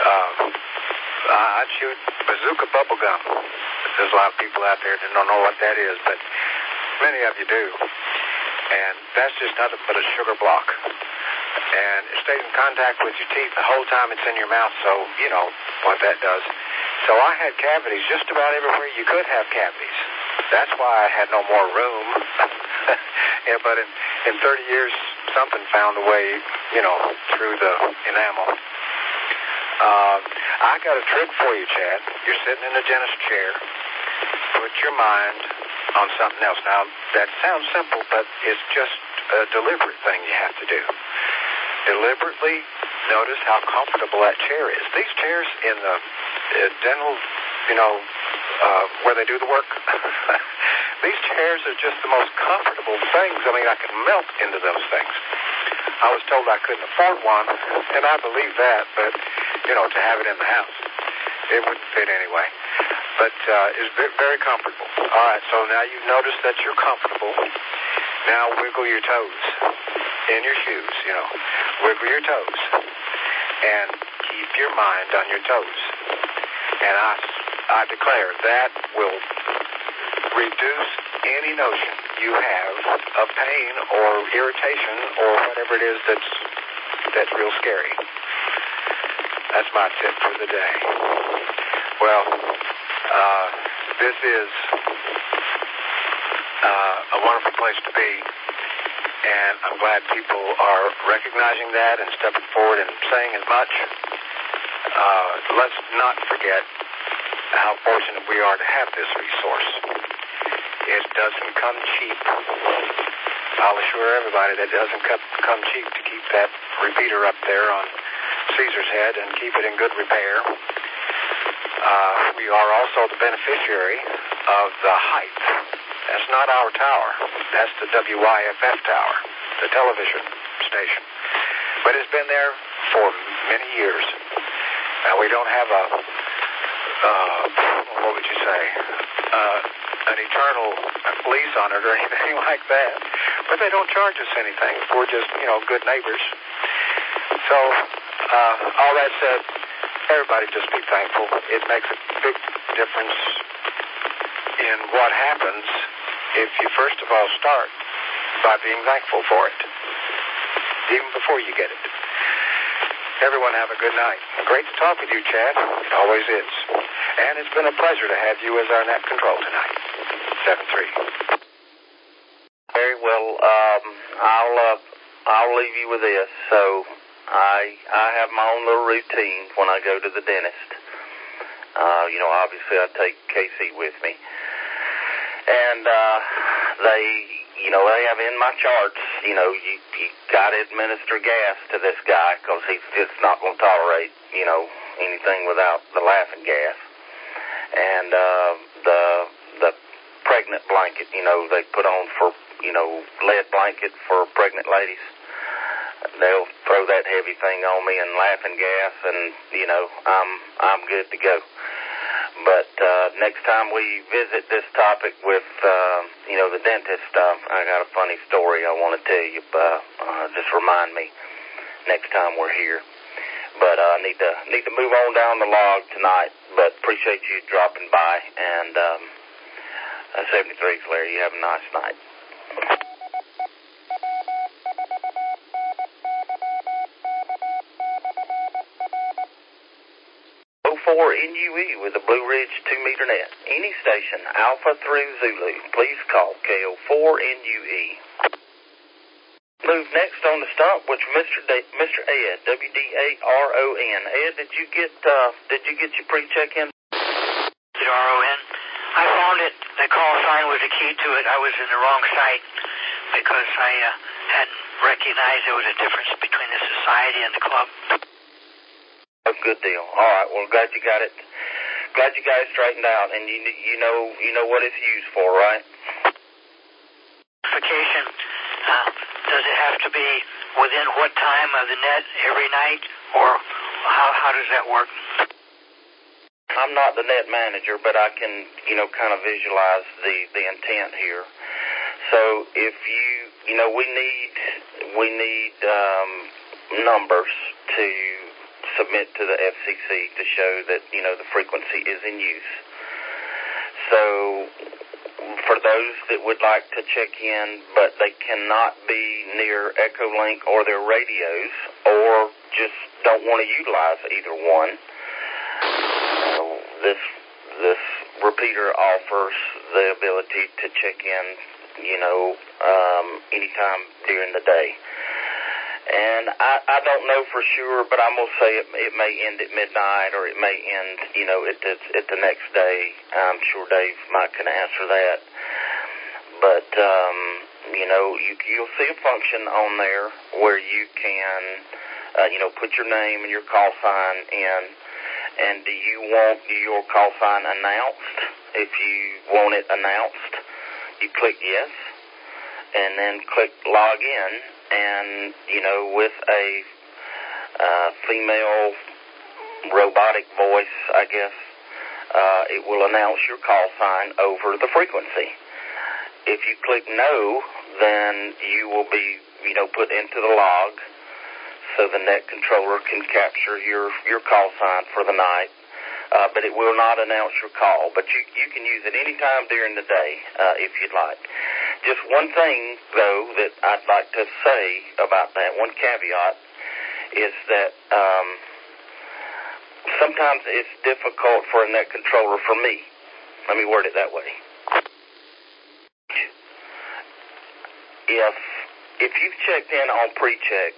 I'd shoot bazooka bubble gum. There's a lot of people out there that don't know what that is, but many of you do. And that's just nothing but a sugar block. And it stays in contact with your teeth the whole time it's in your mouth, so you know what that does. So I had cavities just about everywhere you could have cavities. That's why I had no more room. Yeah, but in 30 years, something found a way, you know, through the enamel. I got a trick for you, Chad. You're sitting in the dentist chair. Put your mind on something else. Now, that sounds simple, but it's just a deliberate thing you have to do. Deliberately notice how comfortable that chair is. These chairs in the dental, you know, where they do the work, these chairs are just the most comfortable things. I mean, I could melt into those things. I was told I couldn't afford one, and I believe that, but, you know, to have it in the house, it wouldn't fit anyway. But it's very comfortable. All right, so now you've noticed that you're comfortable. Now wiggle your toes in your shoes, you know. Wiggle your toes. And keep your mind on your toes. And I declare that will reduce any notion you have of pain or irritation or whatever it is that's real scary. That's my tip for the day. Well, this is a wonderful place to be, and I'm glad people are recognizing that and stepping forward and saying as much. Let's not forget how fortunate we are to have this resource. It doesn't come cheap. I'll assure everybody that it doesn't come cheap to keep that repeater up there on Caesar's head and keep it in good repair. We are also the beneficiary of the height. That's not our tower. That's the WYFF tower, the television station. But it's been there for many years. Now, we don't have what would you say, an eternal lease on it or anything like that. But they don't charge us anything. We're just, you know, good neighbors. So, all that said, everybody just be thankful. It makes a big difference in what happens if you first of all start by being thankful for it, even before you get it. Everyone have a good night. Great to talk with you, Chad. It always is. And it's been a pleasure to have you as our net control tonight. 7-3. Very well. I'll leave you with this. So I have my own little routine when I go to the dentist. You know, obviously I take Casey with me. And they have in my charts, you know, you got to administer gas to this guy because he's just not going to tolerate, you know, anything without the laughing gas. And the pregnant blanket, you know, they put on for, you know, lead blanket for pregnant ladies. They'll throw that heavy thing on me and laughing gas, and, you know, I'm good to go. But next time we visit this topic with, you know, the dentist, I got a funny story I want to tell you. Just remind me next time we're here. But I need to move on down the log tonight. But appreciate you dropping by. And 73's Larry. You have a nice night. 4 NUE with the Blue Ridge 2-meter net. Any station, Alpha through Zulu. Please call KO4 NUE. Move next on the stump with Mr. Ed, WDARON. Ed, did you get your pre-check-in? RON. I found it. The call sign was a key to it. I was in the wrong site because I hadn't recognized there was a difference between the society and the club. Oh, good deal. All right. Well, glad you got it. Glad you got it straightened out, and you know what it's used for, right? Vacation. Does it have to be within what time of the net every night, or how does that work? I'm not the net manager, but I can, kind of visualize the intent here. So if we need numbers to submit to the FCC to show that, the frequency is in use. So for those that would like to check in, but they cannot be near Echolink or their radios, or just don't want to utilize either one, this repeater offers the ability to check in, anytime during the day. And I don't know for sure, but I'm going to say it may end at midnight, or it may end, at the next day. I'm sure Dave might can answer that. But, you'll see a function on there where you can, put your name and your call sign in. And do you want your call sign announced? If you want it announced, you click yes, and then click log in. And, with a female robotic voice, I guess, it will announce your call sign over the frequency. If you click no, then you will be, put into the log, so the net controller can capture your call sign for the night. But it will not announce your call. But you can use it any time during the day if you'd like. Just one thing, though, that I'd like to say about that, one caveat, is that sometimes it's difficult for a net controller for me. Let me word it that way. If you've checked in on pre-check,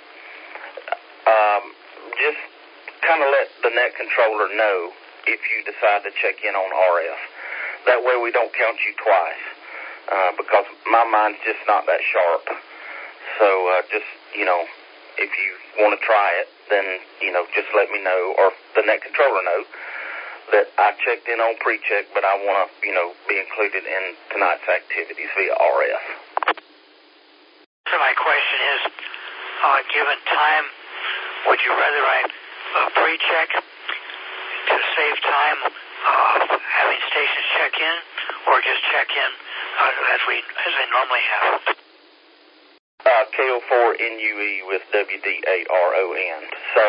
just kind of let the net controller know if you decide to check in on RF. That way we don't count you twice, because my mind's just not that sharp. So just, if you want to try it, then, just let me know, or the net controller know, that I checked in on pre-check, but I want to, be included in tonight's activities via RF. So my question is, given time, would you rather I pre-check to save time having stations check in, or just check in as I normally have? KO4NUE with WD8RON. So,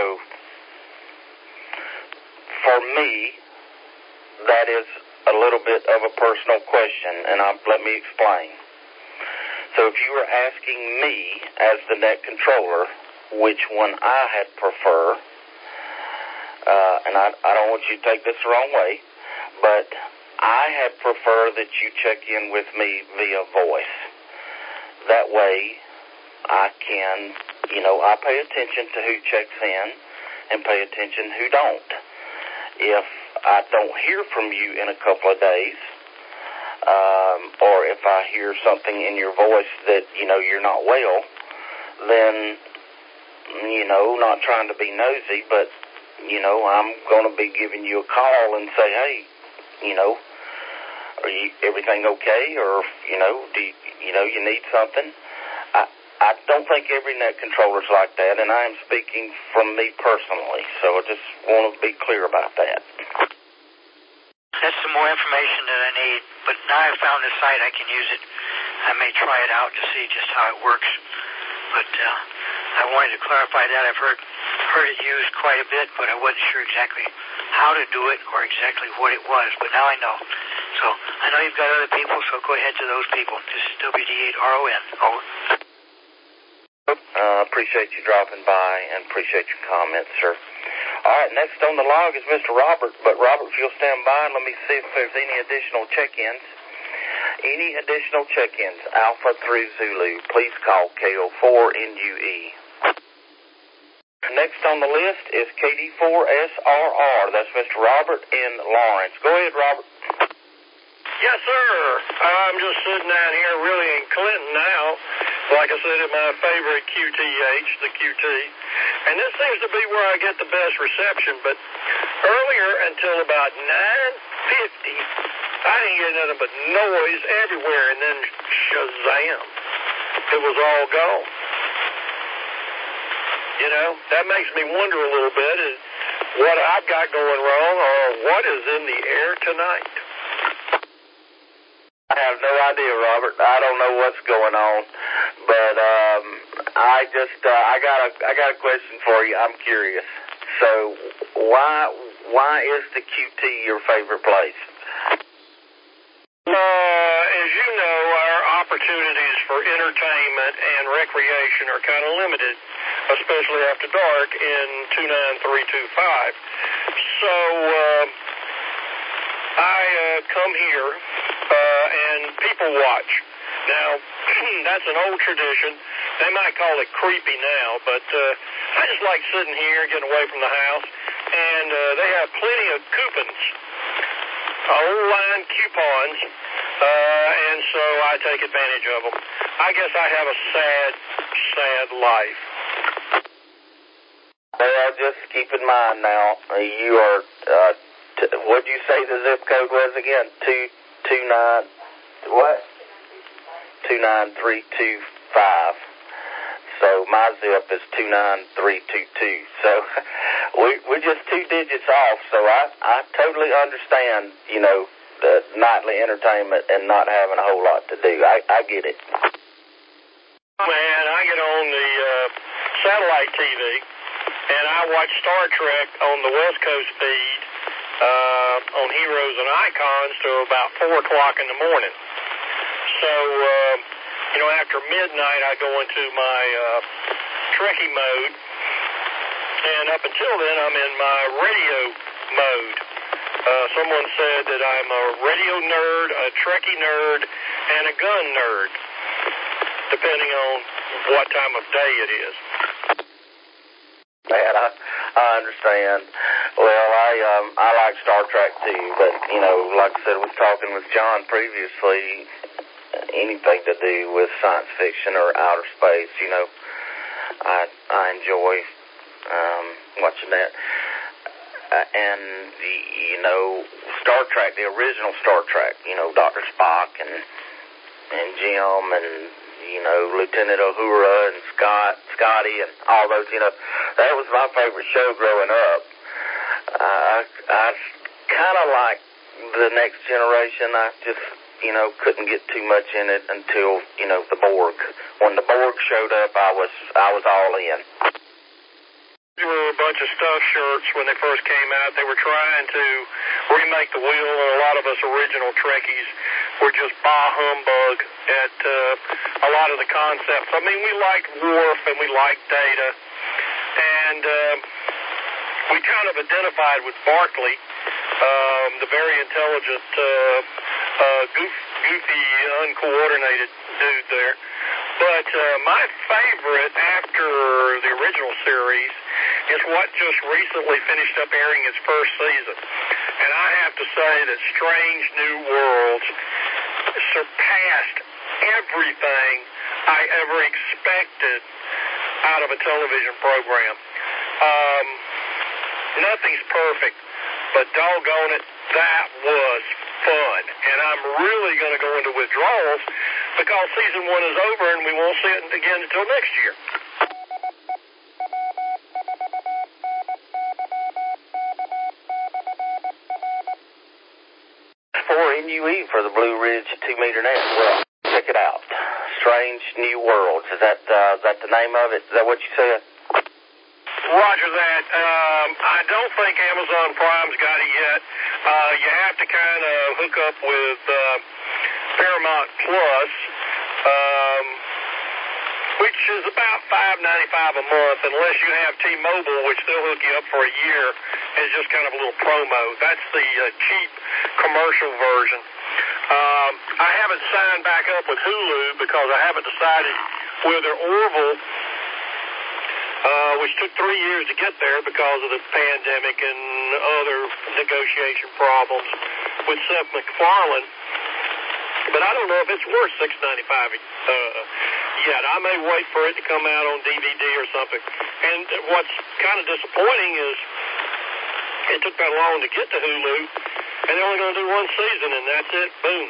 for me, that is a little bit of a personal question, and let me explain. So if you were asking me, as the net controller, which one I had prefer, and I don't want you to take this the wrong way, but I had prefer that you check in with me via voice. That way, I can, I pay attention to who checks in and pay attention who don't. If I don't hear from you in a couple of days, or if I hear something in your voice that, you're not well, then, not trying to be nosy, but, I'm going to be giving you a call and say, hey, are you everything okay? Or, do you need something? I don't think every net controller's like that, and I am speaking from me personally, so I just want to be clear about that. That's some more information that I need, but now I've found the site, I can use it. I may try it out to see just how it works, but I wanted to clarify that. I've heard it used quite a bit, but I wasn't sure exactly how to do it or exactly what it was, but now I know. So I know you've got other people, so go ahead to those people. This is WD8RON. Over. Appreciate you dropping by and appreciate your comments, sir. All right, next on the log is Mr. Robert. But, Robert, if you'll stand by, let me see if there's any additional check-ins. Any additional check-ins, Alpha through Zulu, please call KO4NUE. Next on the list is KD4SRR. That's Mr. Robert in Lawrence. Go ahead, Robert. Yes, sir. I'm just sitting down here really in Clinton now. Like I said, it's my favorite QTH, the QT. And this seems to be where I get the best reception. But earlier, until about 9:50, I didn't get nothing but noise everywhere. And then shazam, it was all gone. That makes me wonder a little bit is what I've got going wrong or what is in the air tonight. I have no idea, Robert. I don't know what's going on, but I got a question for you. I'm curious. So why is the QT your favorite place? As you know, our opportunities for entertainment and recreation are kind of limited, especially after dark in 29325. So I come here and people watch. Now, that's an old tradition. They might call it creepy now, but I just like sitting here, getting away from the house, and they have plenty of coupons, old line coupons, and so I take advantage of them. I guess I have a sad, sad life. Well, just keep in mind now, you are, what'd you say the zip code was again? 229, what? 29325. So my zip is 29322. So we're just 2 digits off. So I totally understand, you know, the nightly entertainment and not having a whole lot to do. I get it. Man, I get on the satellite TV, and I watch Star Trek on the West Coast feed on Heroes and Icons till about 4 o'clock in the morning. So, you know, after midnight, I go into my Trekkie mode, and up until then, I'm in my radio mode. Someone said that I'm a radio nerd, a Trekkie nerd, and a gun nerd, depending on what time of day it is. Man, I understand. Well, I like Star Trek too, but, you know, like I said, I was talking with John previously, anything to do with science fiction or outer space, you know, I enjoy watching that. And, you know, Star Trek, the original Star Trek, you know, Dr. Spock and Jim and, you know, Lieutenant Uhura and Scotty and all those, you know, that was my favorite show growing up. I kind of like the Next Generation. I just, you know, couldn't get too much in it until, you know, the Borg. When the Borg showed up, I was all in. There were a bunch of stuffed shirts when they first came out. They were trying to remake the wheel, and a lot of us original Trekkies were just bah humbug at a lot of the concepts. I mean, we liked Worf and we liked Data, and we kind of identified with Barclay, the very intelligent, goofy, uncoordinated dude there. But my favorite after the original series is what just recently finished up airing its first season. And I have to say that Strange New Worlds surpassed everything I ever expected out of a television program. Nothing's perfect, but doggone it, that was fun. And I'm really going to go into withdrawals because season 1 is over and we won't see it again until next year. For NUE for the Blue Ridge 2-meter net. Well, check it out. Strange New Worlds. Is that the name of it? Is that what you said? Roger that. I don't think Amazon Prime's got it yet. You have to kind of hook up with Paramount Plus, which is about $5.95 a month, unless you have T-Mobile, which they'll hook you up for a year. It's just kind of a little promo. That's the cheap commercial version. I haven't signed back up with Hulu because I haven't decided whether Orville, which took 3 years to get there because of the pandemic and other negotiation problems with Seth MacFarlane. But I don't know if it's worth $6.95 yet. I may wait for it to come out on DVD or something. And what's kind of disappointing is it took that long to get to Hulu, and they're only going to do 1 season, and that's it. Boom.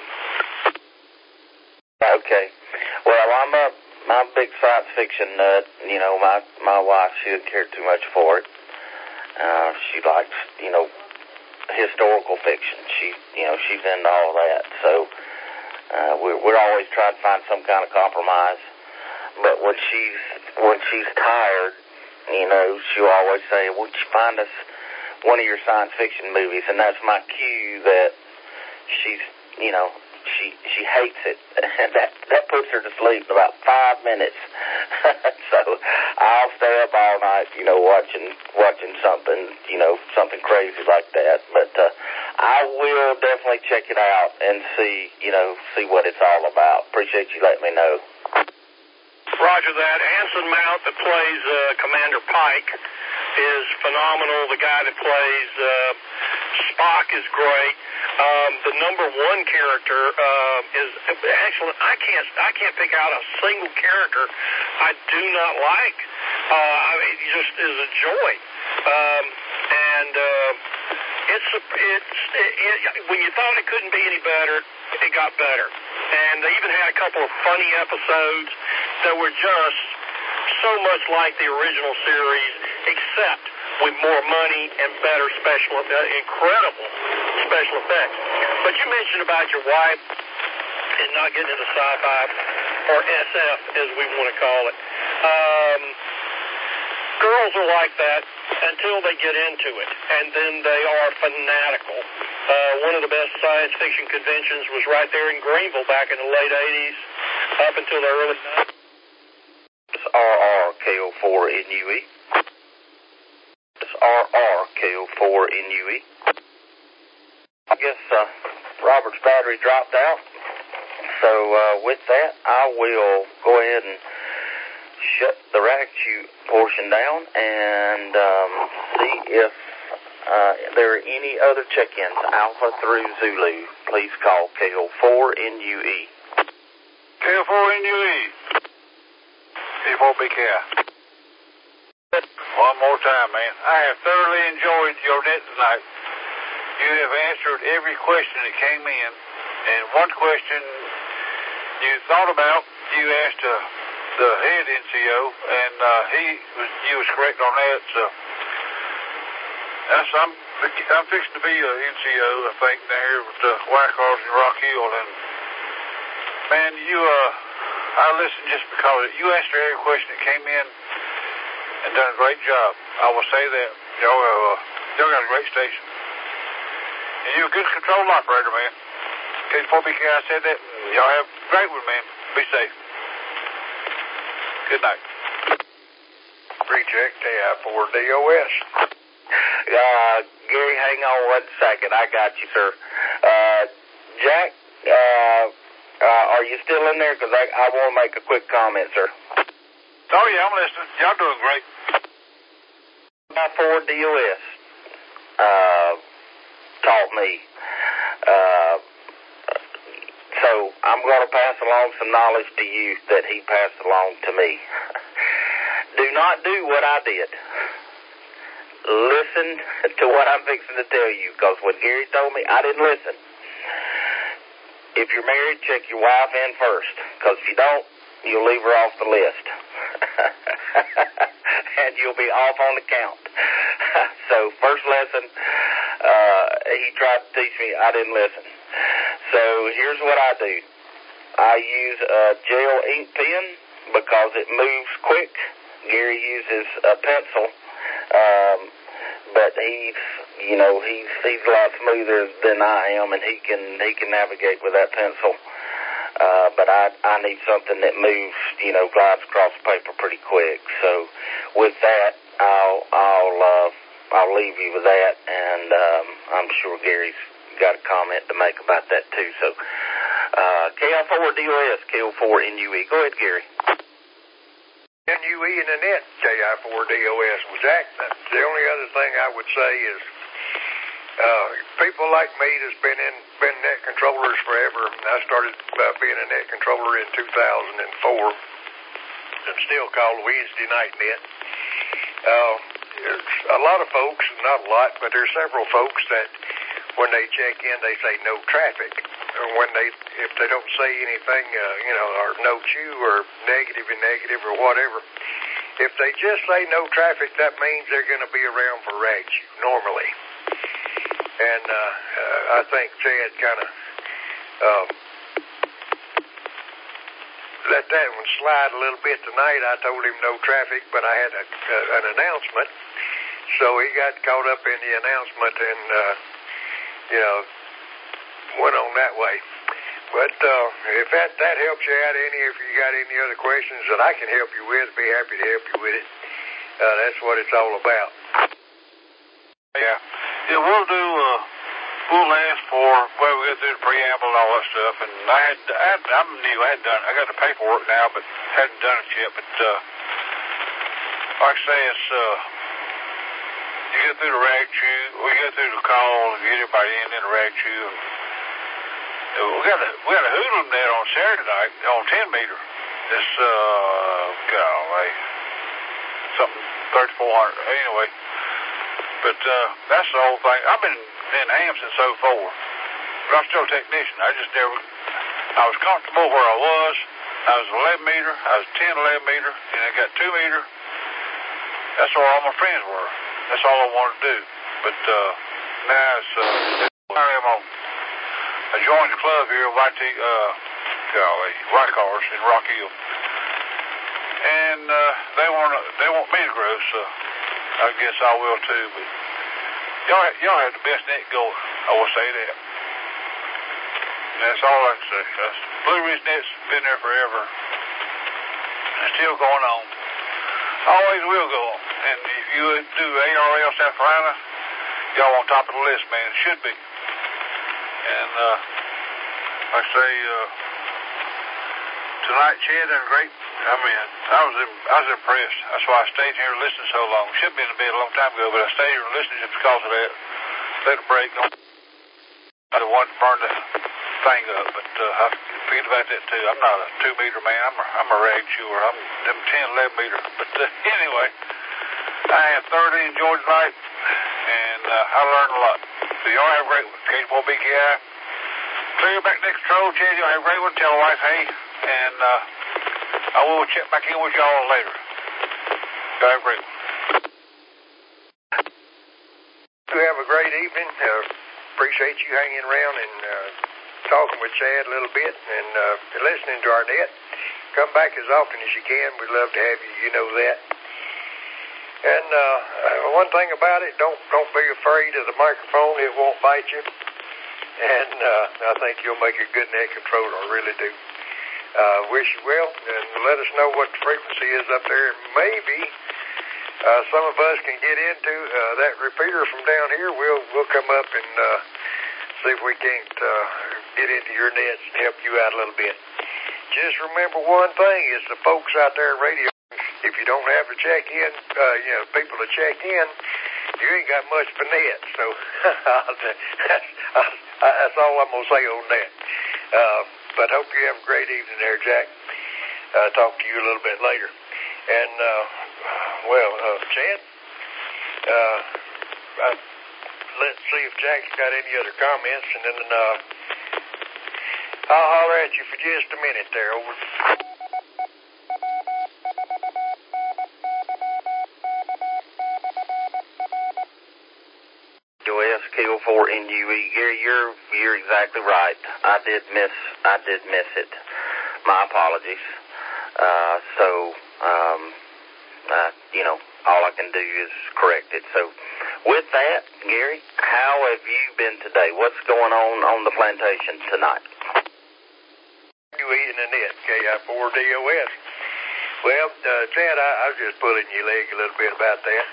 Okay. Well, I'm a big science fiction nut. You know, my wife, she didn't care too much for it. She likes, you know, historical fiction. She's into all that. So we're always trying to find some kind of compromise. But when she's tired, you know, she'll always say, would you find us one of your science fiction movies? And that's my cue that she's, you know, she hates it. And that puts her to sleep in about 5 minutes. So I'll stay up all night, you know, watching something, you know, something crazy like that. But I will definitely check it out and see what it's all about. Appreciate you letting me know. Roger that. Anson Mount that plays Commander Pike is phenomenal. The guy that plays Spock is great. The number one character is actually I can't pick out a single character I do not like. I mean, it just is a joy. When you thought it couldn't be any better, it got better. And they even had a couple of funny episodes that were just so much like the original series, except with more money and better incredible special effects. But you mentioned about your wife and not getting into sci-fi, or SF as we want to call it. Girls are like that until they get into it, and then they are fanatical. One of the best science fiction conventions was right there in Greenville back in the late 80s up until the early 90s. It's RRKO4NUE. It's RRKO4NUE. I guess Robert's battery dropped out. So with that, I will go ahead and shut the rack chute portion down and see if there are any other check-ins. Alpha through Zulu. Please call KO4NUE. KO4NUE. P4BK. One more time, man. I have thoroughly enjoyed your net tonight. You have answered every question that came in. And one question you thought about, you asked the head NCO, and he was correct on that. So I'm fixing to be a NCO, I think, down here with the Wyckoffs and Rock Hill. And man, I listened just because you answered every question that came in and done a great job. I will say that y'all got a great station. And you're a good control operator, man. K4BK, I said that. Y'all have a great one, man. Be safe. Good night. Recheck KI4DOS. Gary, hang on 1 second. I got you, sir. Jack, are you still in there? Because I want to make a quick comment, sir. Oh, yeah, I'm listening. Y'all doing great. KI4DOS taught me. So I'm going to pass along some knowledge to you that he passed along to me. Do not do what I did. Listen to what I'm fixing to tell you, because when Gary told me, I didn't listen. If you're married, check your wife in first, because if you don't, you'll leave her off the list. And you'll be off on the count. So first lesson, he tried to teach me, I didn't listen. So here's what I do. I use a gel ink pen because it moves quick. Gary uses a pencil, but he's a lot smoother than I am, and he can navigate with that pencil. But I need something that moves, glides across the paper pretty quick. So with that, I'll leave you with that, and I'm sure Gary's got a comment to make about that too. So KI4DOS, KO4NUE. Go ahead, Gary. NUE in the net, KI4DOS. Well, Jack, the only other thing I would say is people like me that's been net controllers forever. I started being a net controller in 2004 and still called Wednesday Night Net. There's a lot of folks, not a lot, but there's several folks that when they check in, they say no traffic. Or if they don't say anything, or no chew or negative or whatever, if they just say no traffic, that means they're going to be around for rag chew normally. And I think Chad kind of let that one slide a little bit tonight. I told him no traffic, but I had an announcement. So he got caught up in the announcement and, went on that way. But if that helps you out any, if you got any other questions that I can help you with, be happy to help you with it. That's what it's all about. Yeah, we'll do, we'll ask for, well, we got through the preamble and all that stuff, and I'm new, I got the paperwork now, but hadn't done it yet, but, like I say, it's, you get through the rag chew, we get through the call, and get everybody in the rag chew, and we got a hoodlum there on Saturday night, on 10 meter, this, golly, something 3,400, anyway. But that's the whole thing. I've been in ham since 04, but I'm still a technician. I was comfortable where I was. I was 11 meter, I was 10, 11 meter, and I got 2 meter. That's where all my friends were. That's all I wanted to do. But now it's, I joined the club here, White Cars in Rock Hill. And they want me to grow, so I guess I will too, but y'all have the best net going. I will say that. And that's all I can say. Blue Ridge Net's been there forever. It's still going on. Always will go on. And if you do ARL South Carolina, y'all on top of the list, man. It should be. And like I say, tonight, Chad done great. I mean, I was impressed. That's why I stayed here and listened so long. Should have been in bed a long time ago, but I stayed here and listened just because of that. Let it break. I don't want to burn the thing up, but I forget about that too. I'm not a 2 meter man. I'm a rag chewer. I'm them 10, 11 meter. But anyway, I have thoroughly enjoyed tonight, and I learned a lot. So y'all have a great one. Cage-Boy BKI. Clear back next control, Chad. Y'all have a great one. Tell the wife hey, and I will check back in with y'all later. Y'all have a great one. You have a great evening. Appreciate you hanging around and talking with Chad a little bit and listening to our net. Come back as often as you can. We'd love to have you. You know that. And one thing about it, don't be afraid of the microphone. It won't bite you. And I think you'll make a good net controller. I really do. Wish you well, and let us know what the frequency is up there. Maybe some of us can get into that repeater from down here. We'll come up and see if we can't get into your nets and help you out a little bit. Just remember one thing: is the folks out there in radio. If you don't have to check in, people to check in, you ain't got much for net. So that's all I'm gonna say on that. But hope you have a great evening there, Jack. Talk to you a little bit later. And, Chad, let's see if Jack's got any other comments, and then I'll holler at you for just a minute there. Over. K04NUE. Gary, you're exactly right. I did miss it. My apologies. All I can do is correct it. So with that, Gary, how have you been today? What's going on the plantation tonight? You eating a net, KI4DOS. Well, Chad, I was just pulling your leg a little bit about that.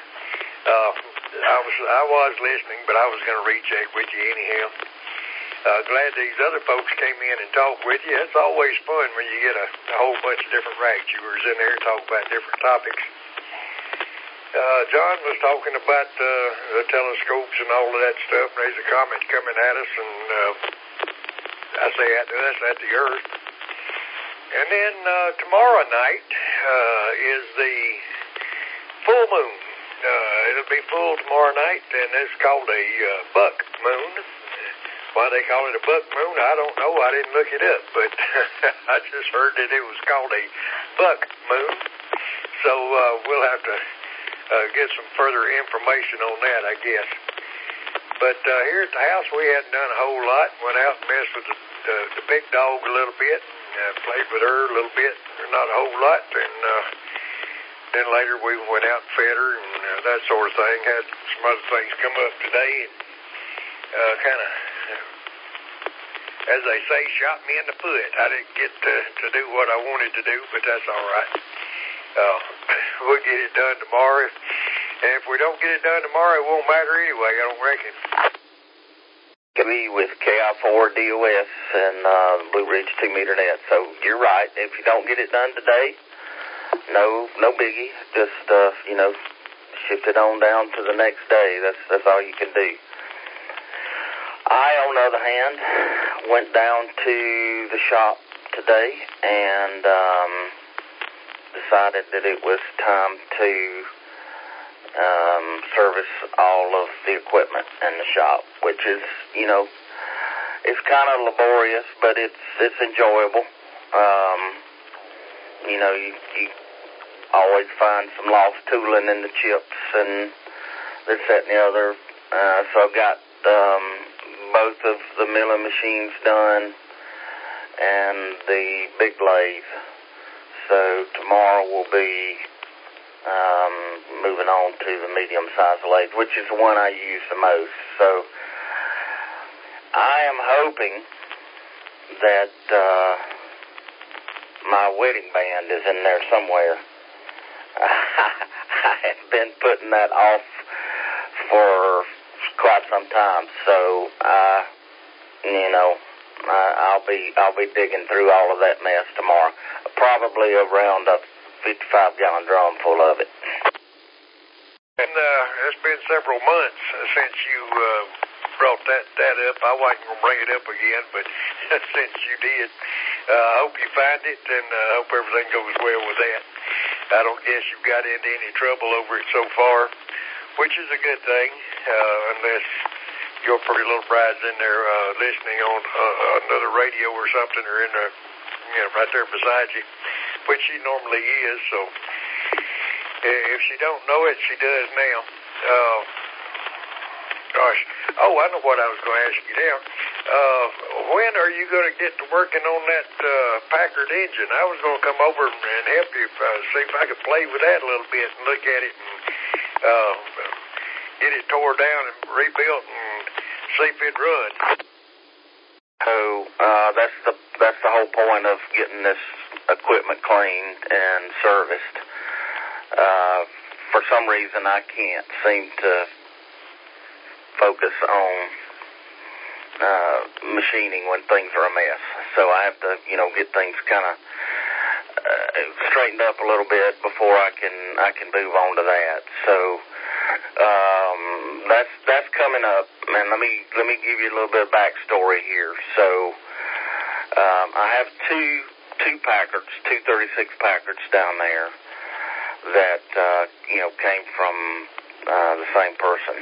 I was listening, but I was going to recheck with you anyhow. Glad these other folks came in and talked with you. It's always fun when you get a whole bunch of different rag chewers in there and talk about different topics. John was talking about the telescopes and all of that stuff. There's a comet coming at us, and I say at us, at the Earth. And then tomorrow night is the full moon. It'll be full tomorrow night, and it's called a buck moon. Why they call it a buck moon, I don't know. I didn't look it up, but I just heard that it was called a buck moon. So we'll have to get some further information on that, I guess. But here at the house, we hadn't done a whole lot. Went out and messed with the big dog a little bit, played with her a little bit, not a whole lot. And then later we went out and fed her and that sort of thing. Had some other things come up today and kind of, as they say, shot me in the foot. I didn't get to do what I wanted to do, but that's all right. We'll get it done tomorrow. And if we don't get it done tomorrow, it won't matter anyway, I don't reckon. Me with KI4 DOS and Blue Ridge 2-meter net. So you're right. If you don't get it done today, no biggie. Just shift it on down to the next day. That's all you can do. I, on the other hand, went down to the shop today and decided that it was time to service all of the equipment in the shop, which is, it's kind of laborious, but it's enjoyable. You always find some lost tooling in the chips and this, that, and the other. So I've got both of the milling machines done and the big lathe. So tomorrow will be moving on to the medium-sized lathe, which is the one I use the most. So I am hoping that my wedding band is in there somewhere. I have been putting that off for quite some time, so I'll be digging through all of that mess tomorrow. Probably around a 55-gallon drum full of it. And it's been several months since you brought that up. I wasn't going to bring it up again, but since you did, I hope you find it, and I hope everything goes well with that. I don't guess you've got into any trouble over it so far, which is a good thing, unless your pretty little bride's in there listening on another radio or something, or in there, right there beside you, which she normally is. So if she don't know it, she does now. I know what I was going to ask you now. When are you going to get to working on that Packard engine? I was going to come over and help you, see if I could play with that a little bit and look at it and get it tore down and rebuilt and see if it'd run. So that's the whole point of getting this equipment cleaned and serviced. For some reason, I can't seem to focus on machining when things are a mess. So I have to, get things kind of straightened up a little bit before I can move on to that. So that's coming up. Man, let me give you a little bit of backstory here. So I have two Packards, 236 Packards down there that came from the same person.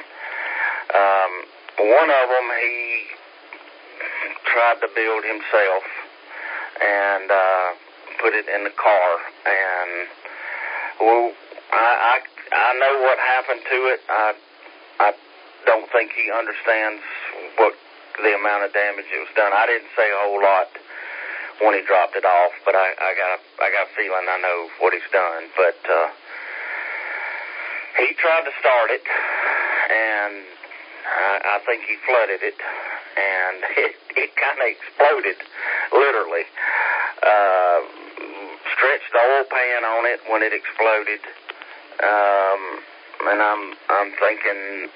One of them he tried to build himself and put it in the car, and I know what happened to it. I don't think he understands what the amount of damage that was done. I didn't say a whole lot when he dropped it off, but I got a feeling I know what he's done. But he tried to start it, and I think he flooded it, and it kind of exploded, literally. Stretched the oil pan on it when it exploded, and I'm thinking,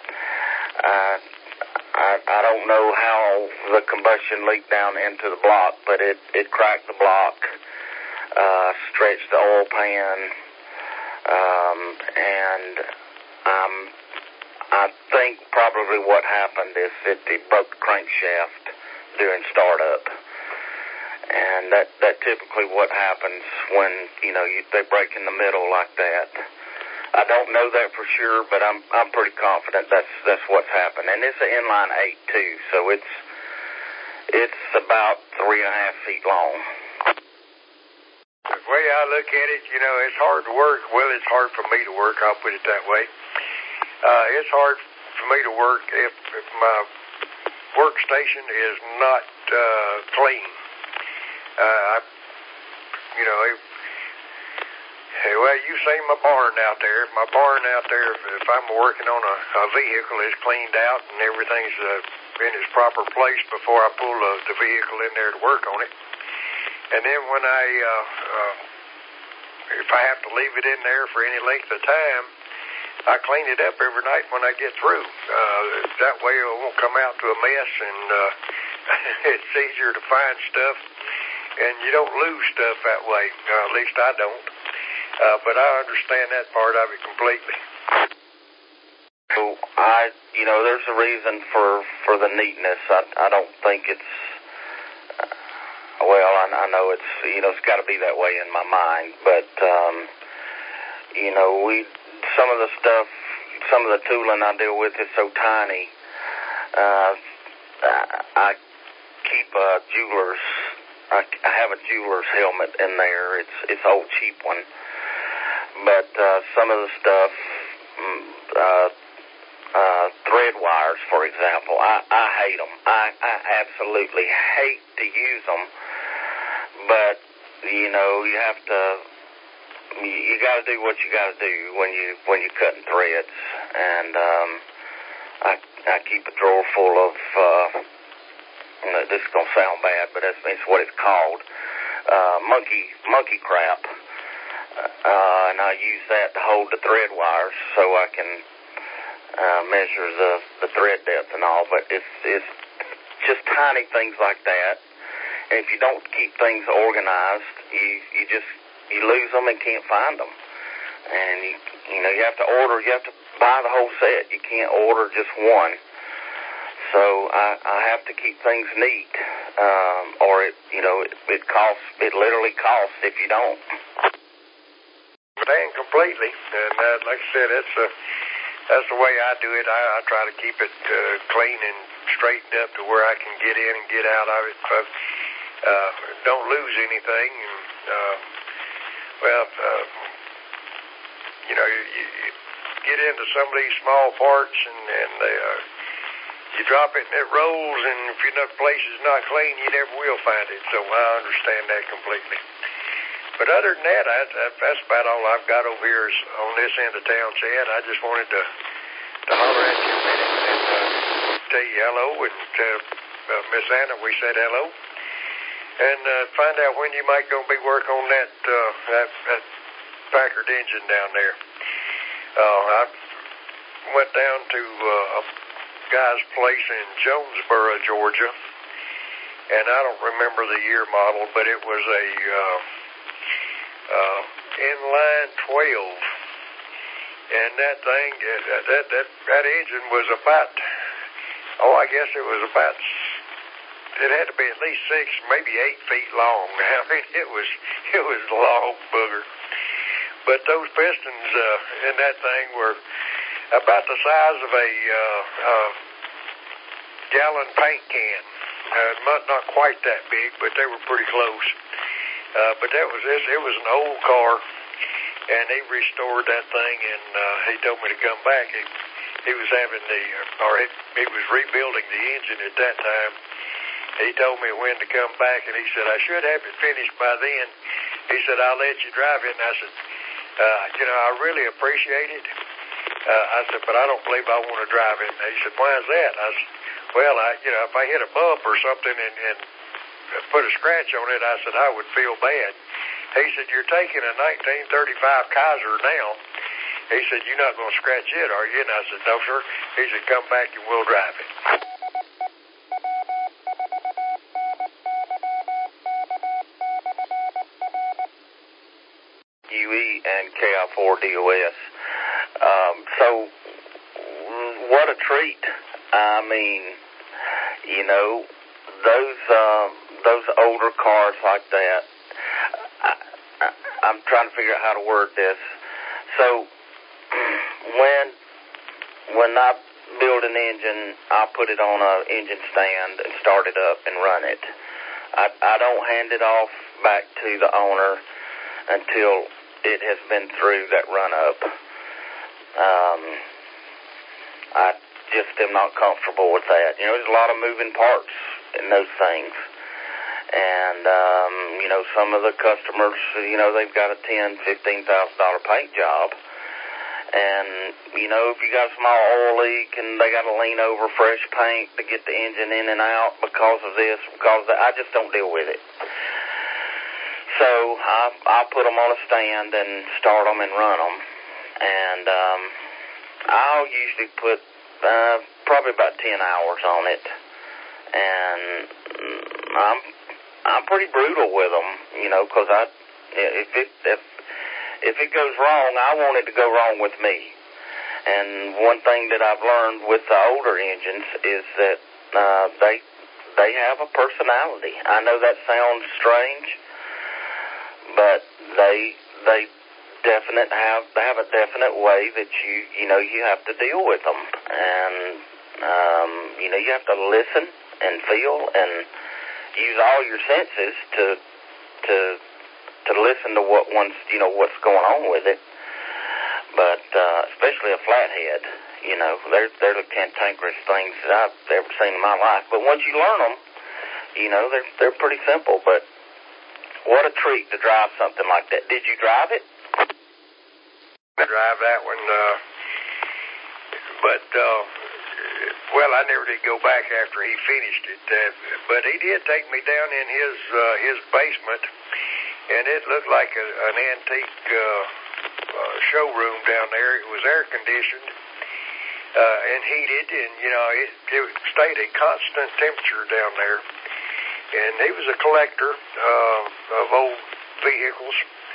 I don't know how the combustion leaked down into the block, but it cracked the block, stretched the oil pan, and I think probably what happened is that it broke the crankshaft during startup. And that typically what happens when, they break in the middle like that. I don't know that for sure, but I'm pretty confident that's what's happened. And it's an inline 8 too, so it's about 3.5 feet long. The way I look at it, it's hard to work. Well, it's hard for me to work, I'll put it that way. It's hard for me to work if my workstation is not clean. Well, you've seen my barn out there. My barn out there, if I'm working on a vehicle, is cleaned out and everything's in its proper place before I pull the vehicle in there to work on it. And then when if I have to leave it in there for any length of time, I clean it up every night when I get through. That way it won't come out to a mess, and it's easier to find stuff, and you don't lose stuff that way. At least I don't. But I understand that part of it completely. So there's a reason for the neatness. I don't think it's, I know it's, it's got to be that way in my mind, but, some of the tooling I deal with is so tiny. I keep a jeweler's, I have a jeweler's helmet in there. It's an old cheap one. But some of the stuff, thread wires, for example, I hate them. I absolutely hate to use them. But you have to. You got to do what you got to do when you're cutting threads. And I keep a drawer full of. This is gonna sound bad, but that's what it's called. Monkey crap. And I use that to hold the thread wires so I can measure the thread depth and all. But it's just tiny things like that. And if you don't keep things organized, you lose them and can't find them. And you have to order. You have to buy the whole set. You can't order just one. So I have to keep things neat, or it costs. It literally costs if you don't. Understand completely, and like I said, that's the way I do it. I try to keep it clean and straightened up to where I can get in and get out of it. Don't lose anything. And, you get into some of these small parts, and you drop it and it rolls, and if your place is not clean, you never will find it. So I understand that completely. But other than that, that's about all I've got over here on this end of town, Chad. I just wanted to holler at you a minute and tell you hello, and Miss Anna, we said hello, and find out when you might go be working on that Packard engine down there. I went down to a guy's place in Jonesboro, Georgia, and I don't remember the year model, but it was a inline 12, and that thing, that engine was about, I guess it was about, it had to be at least 6, maybe 8 feet long. I mean, it was a long booger. But those pistons in that thing were about the size of a gallon paint can. Not quite that big, but they were pretty close. But it was an old car, and he restored that thing, and he told me to come back. He was having he was rebuilding the engine at that time. He told me when to come back, and he said, I should have it finished by then. He said, I'll let you drive it. And I said, I really appreciate it. I said, but I don't believe I want to drive it. And he said, why is that? I said, well, if I hit a bump or something and put a scratch on it, I said, I would feel bad. He said, you're taking a 1935 Kaiser now. He said, you're not going to scratch it, are you? And I said, no, sir. He said, come back and we'll drive it. UE and KI4DOS. So, what a treat. I mean, those older cars like that, I'm trying to figure out how to word this. So, when I build an engine, I'll put it on an engine stand and start it up and run it. I don't hand it off back to the owner until it has been through that run-up. just am not comfortable with that. You know, there's a lot of moving parts in those things. And, you know, some of the customers, you know, they've got a $10,000, $15,000 paint job. And, you know, if you got a small oil leak and they got to lean over fresh paint to get the engine in and out because of this, because of that, I just don't deal with it. So I put them on a stand and start them and run them. And I'll usually put probably about 10 hours on it. And I'm pretty brutal with them, you know, because if it goes wrong, I want it to go wrong with me. And one thing that I've learned with the older engines is that they have a personality. I know that sounds strange, but they have a definite way that you know you have to deal with them, and you know you have to listen and feel and use all your senses to listen to what's going on with it. But especially a flathead, you know, they're the cantankerous things that I've ever seen in my life. But once you learn them, you know, they're pretty simple. But what a treat to drive something like that. Did you drive it? I drive that one, but well, I never did go back after he finished it. But he did take me down in his basement, and it looked like an antique showroom down there. It was air conditioned and heated, and you know it stayed at constant temperature down there. And he was a collector of old vehicles.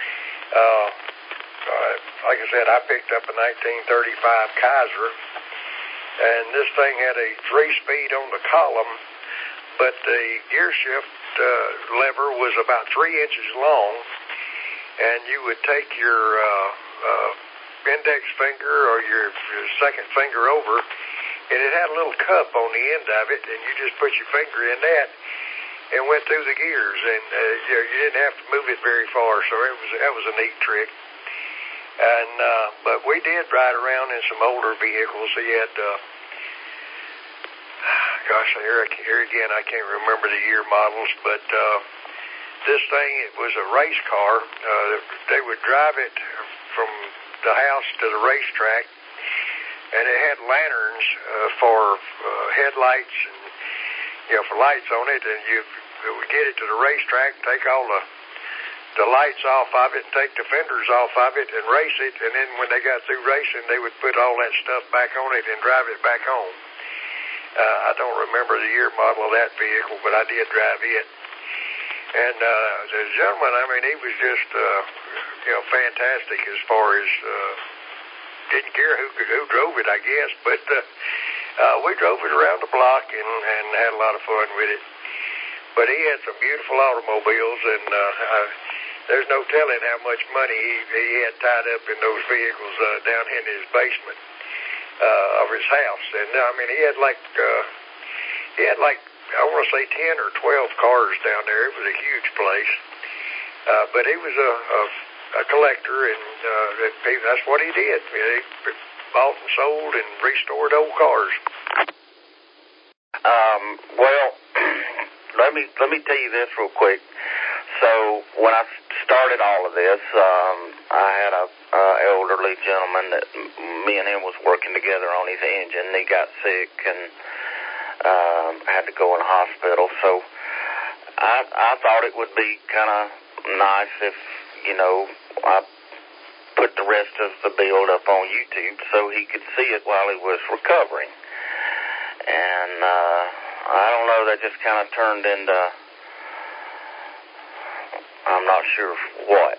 Like I said, I picked up a 1935 Kaiser, and this thing had a 3-speed on the column, but the gear shift lever was about 3 inches long, and you would take your index finger or your second finger over, and it had a little cup on the end of it, and you just put your finger in that and went through the gears, and you didn't have to move it very far, so that was a neat trick. And but we did ride around in some older vehicles. He had, here again, I can't remember the year models, but this thing, it was a race car. They would drive it from the house to the racetrack, and it had lanterns for headlights and, you know, for lights on it, and you would get it to the racetrack, take all the lights off of it, and take the fenders off of it and race it, and then when they got through racing, they would put all that stuff back on it and drive it back home. I don't remember the year model of that vehicle, but I did drive it. And the gentleman, I mean, he was just, you know, fantastic as far as, didn't care who drove it, I guess, but we drove it around the block and had a lot of fun with it. But he had some beautiful automobiles, and there's no telling how much money he had tied up in those vehicles down in his basement of his house. And I mean, he had like I want to say 10 or 12 cars down there. It was a huge place. But he was a collector, and that's what he did. He bought and sold and restored old cars. Well, let me tell you this real quick. So when I started all of this, I had a elderly gentleman that me and him was working together on his engine. He got sick and had to go in the hospital. So I thought it would be kind of nice if, you know, I put the rest of the build up on YouTube so he could see it while he was recovering. And I don't know, that just kind of turned into, I'm not sure what.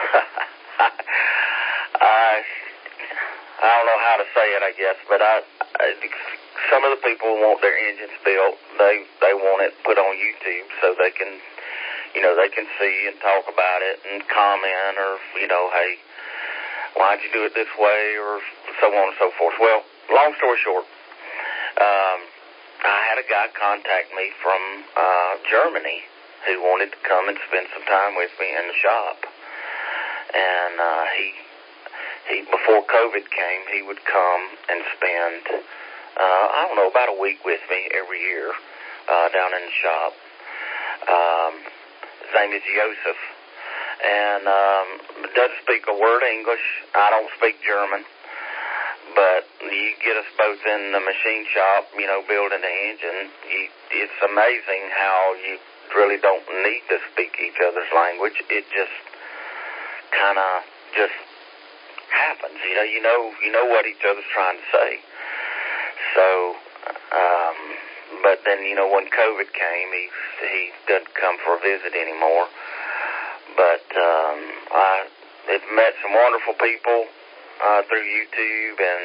I don't know how to say it, I guess, but some of the people want their engines built. They want it put on YouTube so they can, you know, they can see and talk about it and comment, or, you know, hey, why'd you do it this way, or so on and so forth. Well, long story short, I had a guy contact me from Germany who wanted to come and spend some time with me in the shop. And he before COVID came, he would come and spend I don't know, about a week with me every year down in the shop. His name is Joseph, and doesn't speak a word of English. I don't speak German, but you get us both in the machine shop, you know, building the engine. It's amazing how you really don't need to speak each other's language. It just kind of just happens. You know what each other's trying to say. So, but then, you know, when COVID came, he doesn't come for a visit anymore. But I've met some wonderful people through YouTube, and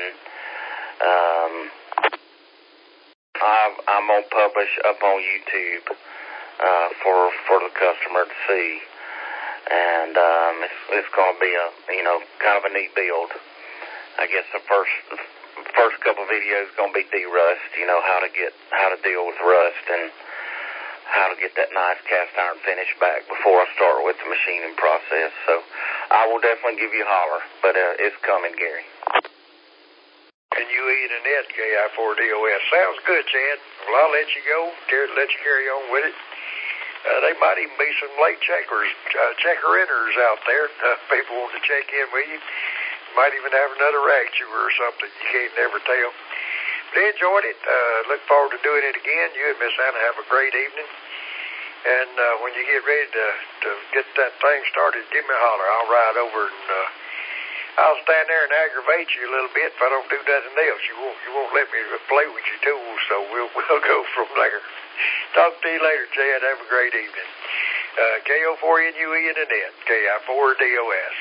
I'm gonna publish up on YouTube for the customer to see, and it's gonna be a, you know, kind of a neat build. I guess the first couple videos gonna be de-rust, you know, how to deal with rust and how to get that nice cast iron finish back before I start with the machining process. So I will definitely give you a holler, but it's coming, Gary. And you eat an it, KI4DOS. Sounds good, Chad. Well, I'll let you go. Let you carry on with it. There might even be some late checker-inners out there. People want to check in with you. Might even have another rag chewer or something. You can't never tell. But I enjoyed it. Look forward to doing it again. You and Miss Anna have a great evening. And when you get ready to get that thing started, give me a holler. I'll ride over and I'll stand there and aggravate you a little bit if I don't do nothing else. You won't let me play with your tools, so we'll go from there. Talk to you later, Chad. Have a great evening. KO4NUE and Annette, KI4DOS.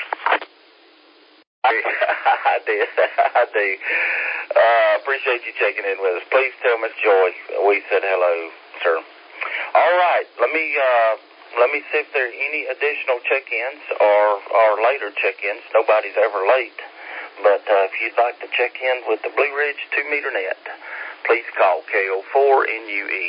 I did. Appreciate you checking in with us. Please tell Miss Joy we said hello, sir. All right. Let me see if there are any additional check-ins or later check-ins. Nobody's ever late. But if you'd like to check in with the Blue Ridge 2-meter net, please call KO4NUE.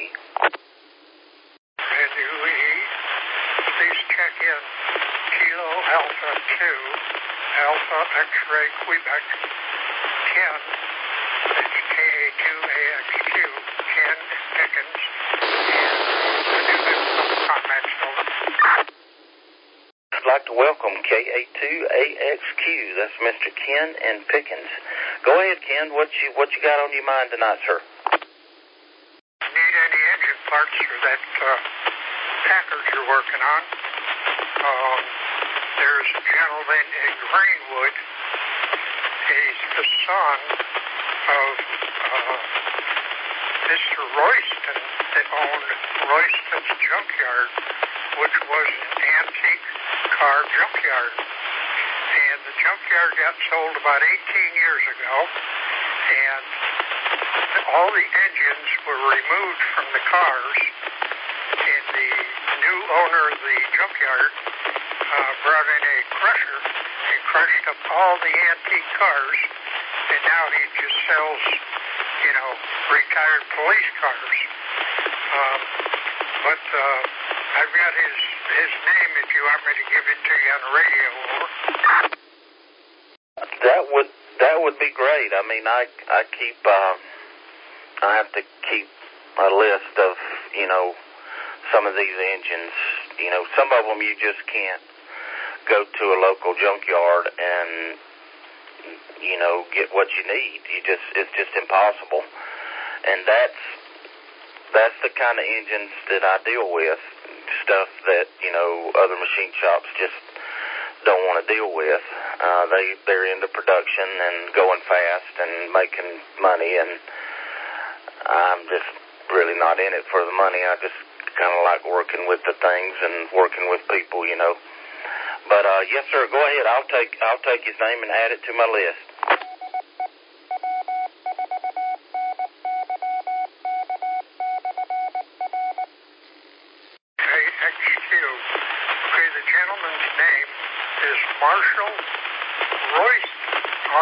NUE, please check in Kilo Alpha 2. Alpha X-Ray Quebec 10, that's KA2AXQ, Ken Pickens, and any comments over. I'd like to welcome KA2AXQ. That's Mr. Ken and Pickens. Go ahead, Ken. What you got on your mind tonight, sir? Need any engine parts for that Packard you're working on? There's a gentleman in Greenwood. He's the son of Mr. Royston that owned Royston's Junkyard, which was an antique car junkyard. And the junkyard got sold about 18 years ago, and all the engines were removed from the cars, and the new owner of the junkyard brought in a crusher and crushed up all the antique cars, and now he just sells, you know, retired police cars. But I've got his name if you want me to give it to you on the radio. That would be great. I mean, I have to keep a list of, you know, some of these engines. You know, some of them you just can't go to a local junkyard and, you know, get what you need. It's just impossible. And that's the kind of engines that I deal with, stuff that, you know, other machine shops just don't want to deal with. They're into production and going fast and making money, and I'm just really not in it for the money. I just kind of like working with the things and working with people, you know. But yes, sir. Go ahead. I'll take his name and add it to my list. KXQ. Okay, the gentleman's name is Marshall Royston,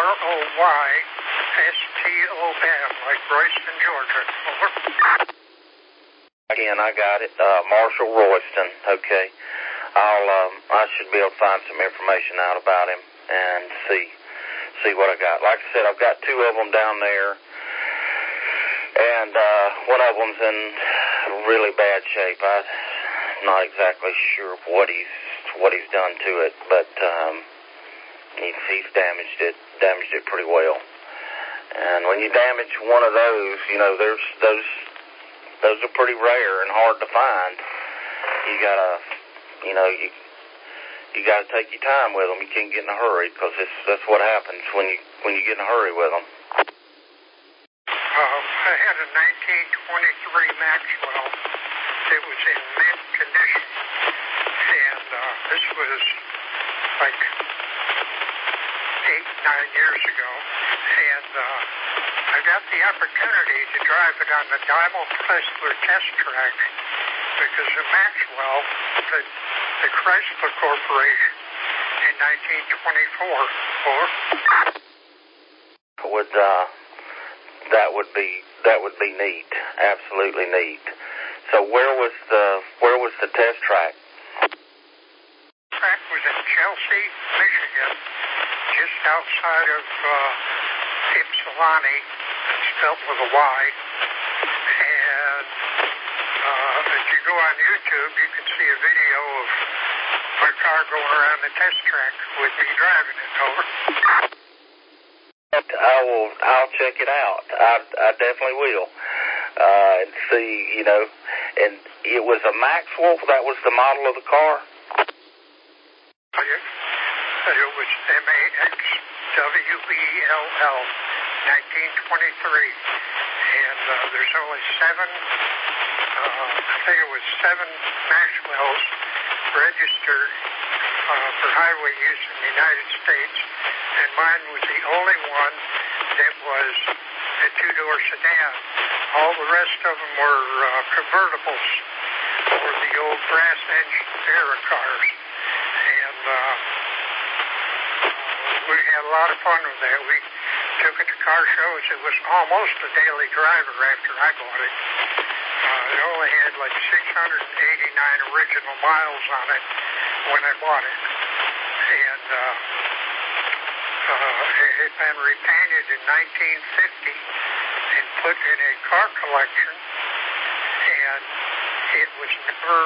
R-O-Y-S-T-O-N, like Royston, Georgia. Over. Again, I got it. Marshall Royston. Okay. I should be able to find some information out about him and see what I got. Like I said, I've got two of them down there And one of them's in really bad shape. I'm not exactly sure what he's done to it, but he's damaged it pretty well. And when you damage one of those, you know, those are pretty rare and hard to find. You gotta, you know, you gotta take your time with them. You can't get in a hurry, because that's what happens when you get in a hurry with them. I had a 1923 Maxwell. It was in mint condition, and this was like 8-9 years ago, and I got the opportunity to drive it on the Daimler Chrysler test track, because the Maxwell, the Chrysler Corporation in 1924. That would be neat, absolutely neat. So where was the test track? Track was in Chelsea, Michigan, just outside of Ypsilanti, spelled with a Y. And if you go on YouTube, you can see a video of my car going around the test track with me driving it. Over. I'll check it out. I definitely will. And see, you know, and it was a Maxwell. That was the model of the car. It was MAXWELL, 1923, and there's only seven Maxwells registered for highway use in the United States, and mine was the only one that was a two-door sedan. All the rest of them were convertibles, or the old brass engine era cars, and we had a lot of fun with that. We took it to car shows. It was almost a daily driver after I bought it. It only had like 689 original miles on it when I bought it. And it had been repainted in 1950 and put in a car collection, and it was never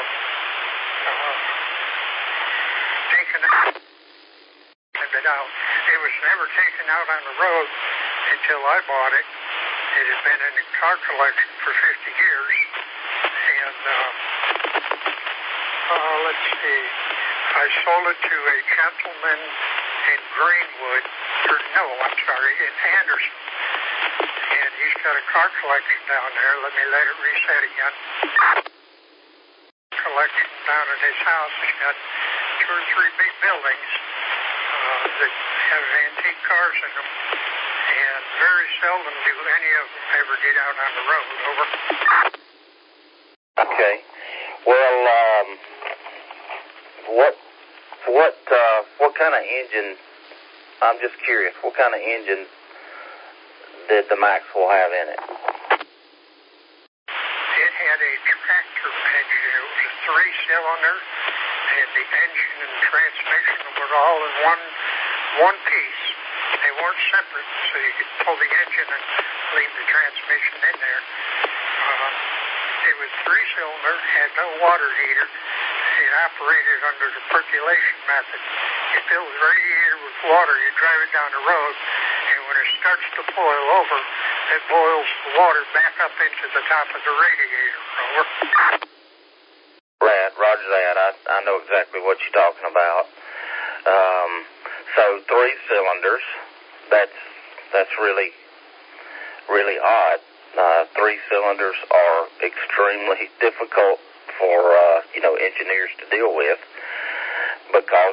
taken out. It was never taken out on the road until I bought it. It had been in the car collection for 50 years. And let's see, I sold it to a gentleman in Greenwood, in Anderson. And he's got a car collection down there. Let it reset again. Collection down at his house. He's got 2 or 3 big buildings that have antique cars in them, and very seldom do any of them ever get out on the road. Over. Okay. Well, what kind of engine? I'm just curious. What kind of engine did the Maxwell have in it? It had a tractor engine. It was a 3-cylinder, and the engine and transmission were all in one piece. They weren't separate, so you could pull the engine and leave the transmission in there. It was 3-cylinder, had no water heater. It operated under the percolation method. You fill the radiator with water, you drive it down the road, and when it starts to boil over, it boils the water back up into the top of the radiator. Over. Right, roger that. I know exactly what you're talking about. So 3 cylinders, that's really, really odd. 3 cylinders are extremely difficult for, engineers to deal with, because,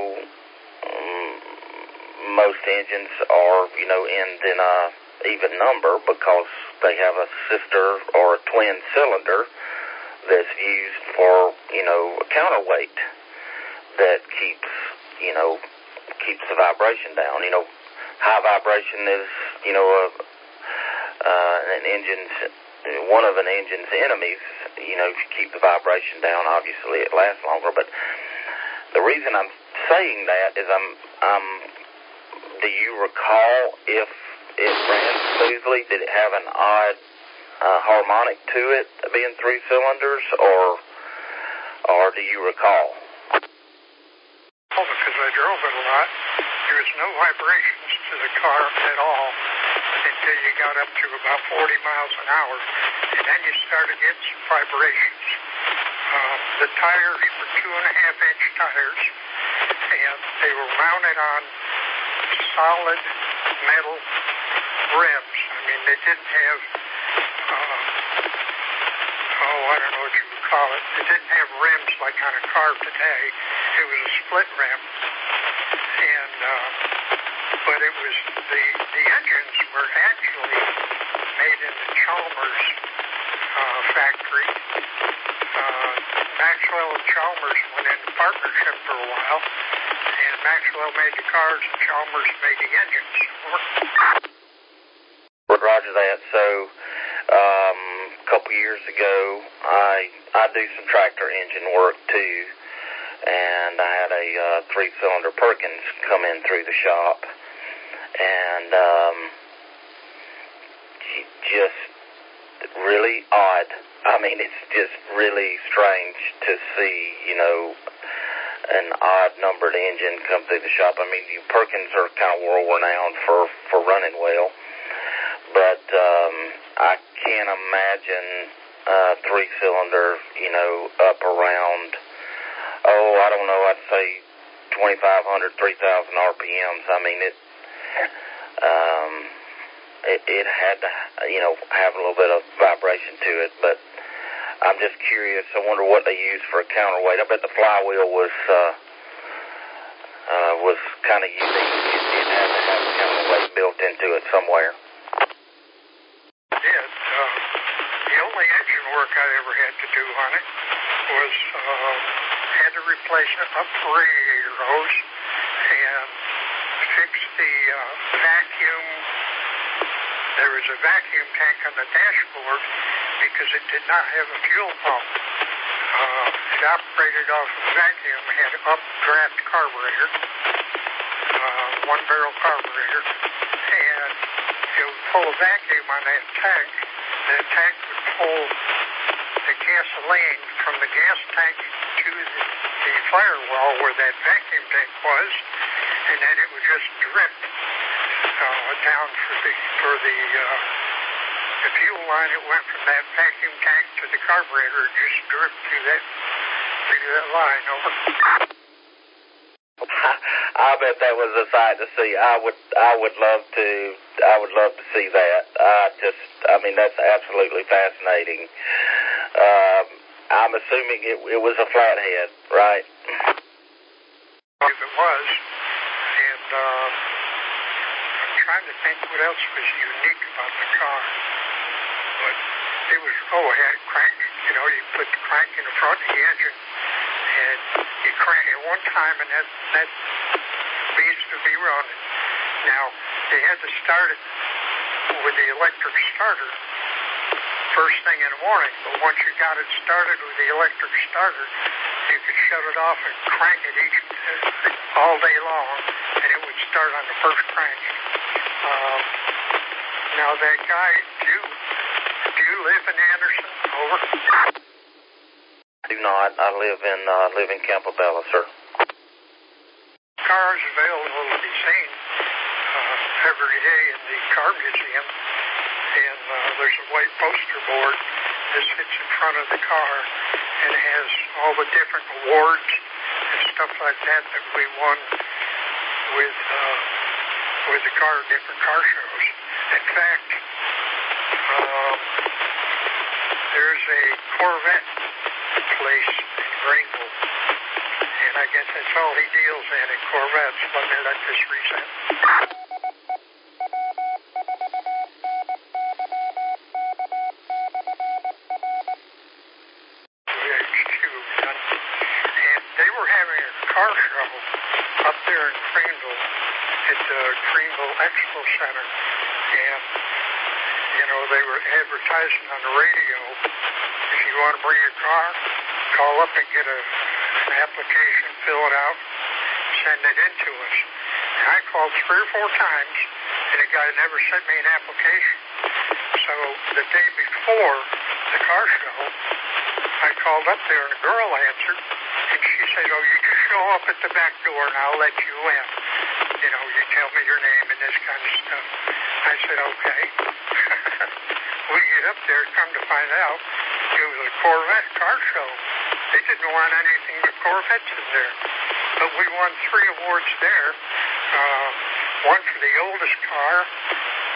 most engines are, end in a even number, because they have a sister or a twin cylinder that's used for, a counterweight that keeps the vibration down. High vibration is, one of an engine's enemies. If you keep the vibration down, obviously it lasts longer. But the reason I'm saying that is do you recall if it ran smoothly? Did it have an odd harmonic to it, being 3 cylinders, or do you recall? Oh, because I drove it a lot. There was no vibrations to the car at all until you got up to about 40 miles an hour, and then you started getting some vibrations. The tires were 2.5-inch tires, and they were mounted on solid metal rims. I mean, they didn't have, I don't know what you would call it. They didn't have rims like on a car today. It was a split rim. And, but it was, the engines were actually made in the Chalmers factory. Maxwell and Chalmers went into partnership for a while, and Maxwell made the cars and Chalmers made the engines. Roger that. So, a couple years ago, I do some tractor engine work too, and I had a 3-cylinder Perkins come in through the shop, and just really odd. I mean, it's just really strange to see, you know, an odd-numbered engine come through the shop. I mean, you Perkins are kind of world-renowned for running well, but I can't imagine a 3-cylinder, you know, up around, I don't know, I'd say 2,500, 3,000 RPMs. I mean, it had to, you know, have a little bit of vibration to it, but I'm just curious. I wonder what they used for a counterweight. I bet the flywheel was kind of unique. It had to have a counterweight built into it somewhere. Yes. The only engine work I ever had to do on it was had to replace an up radiator hose and fix the vacuum. There was a vacuum tank on the dashboard because it did not have a fuel pump. It operated off of vacuum, had an updraft carburetor, 1-barrel carburetor, and it would pull a vacuum on that tank. That tank would pull the gasoline from the gas tank to the firewall where that vacuum tank was, and then it would just drip down for the fuel line. It went from that vacuum tank to the carburetor. It just dripped through that line. Over. I bet that was a sight to see. I would love to see that. I mean, that's absolutely fascinating. I'm assuming it was a flathead, right? If it was, and I'm trying to think what else was unique about the car. But it was, it had a crank. You know, you put the crank in the front of the engine, and you crank it one time, and that beast would be running. Now, they had to start it with the electric starter first thing in the morning, but once you got it started with the electric starter, you could shut it off and crank it all day long, and it would start on the first crank. Now, that guy, do you live in Anderson? Over. I do not. I live in Campobello, sir. Cars available to be seen every day in the car museum, and there's a white poster board that sits in front of the car, and it has all the different awards and stuff like that we won with the car, different car shows. In fact, there's a Corvette place in Greenville, and I guess that's all he deals in Corvettes. Let me let this reset. And they were having a car show up there in Greenville at the Greenville Expo Center, and you know, they were advertising on the radio. If you want to bring your car, call up and get an application, fill it out, send it in to us. And I called 3 or 4 times, and the guy never sent me an application. So the day before the car show, I called up there, and a girl answered, and she said, "Oh, you just show up at the back door, and I'll let you in. You know, you tell me your name and this kind of stuff." I said, "Okay." We get up there, come to find out, it was a Corvette car show. They didn't want anything but Corvettes in there. But we won 3 awards there. One for the oldest car,